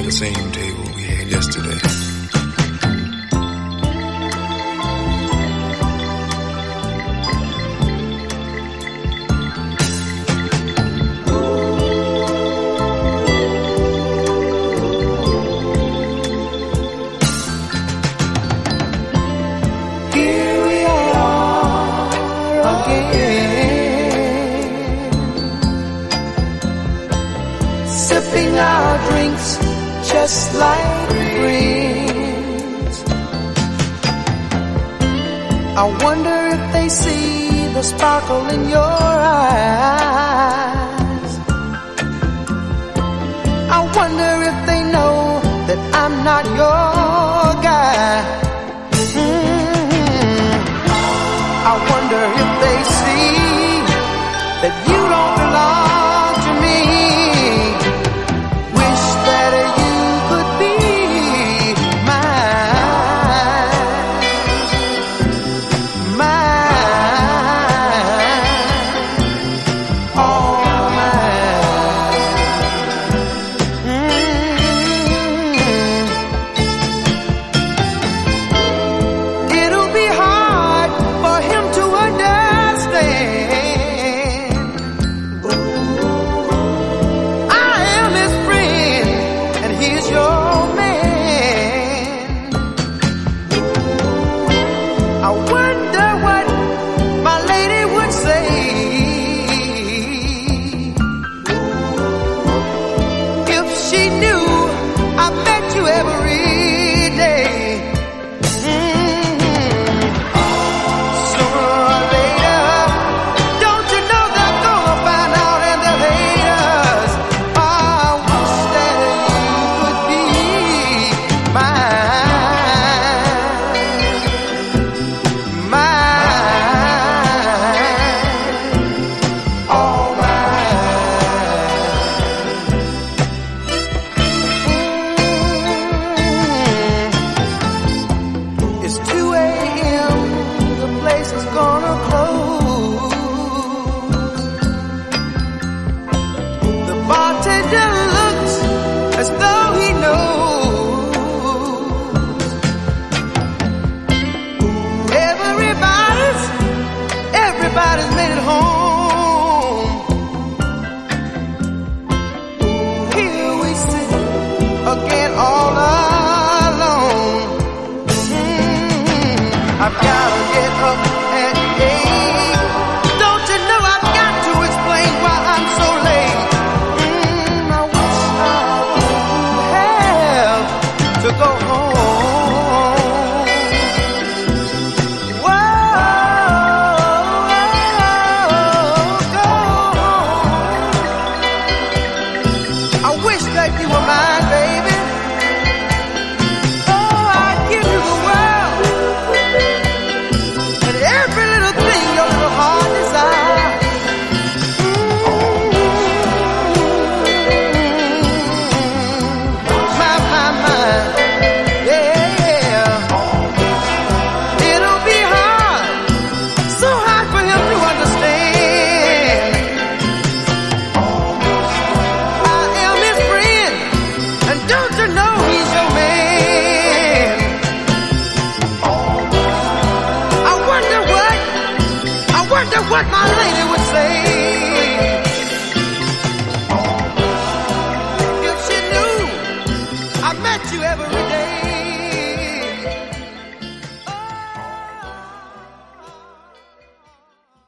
the same table we had yesterday. Sipping our drinks just like friends. I wonder if they see the sparkle in your eyes. I wonder if they know that I'm not your guy. I wonder if they see that you don't belong to me. Wish that you could be mine, all mine. It'll be hard for him to understand. I am his friend and he's your man. I wonder what my lady would say if she knew I met you every day. Sooner or later, don't you know they're gonna find out and they'll hate us? I wish that you could be mine, all mine. It's 2 a.m., the place is gonna close. The bartender looks as though he knows. Everybody's made it home. Here we sit again all alone. I've gotta get up at 8. Don't you know I've got to explain why I'm so late? I wish I wouldn't have to go home. Whoa, go home. I wish that you were mine, baby. Oh, I'd give you the world and every little thing your little heart desires. My, yeah. It'll be hard, so hard for him to understand. I am his friend, and don't you know he's your man? I wonder what my lady would say if she knew I met you every day.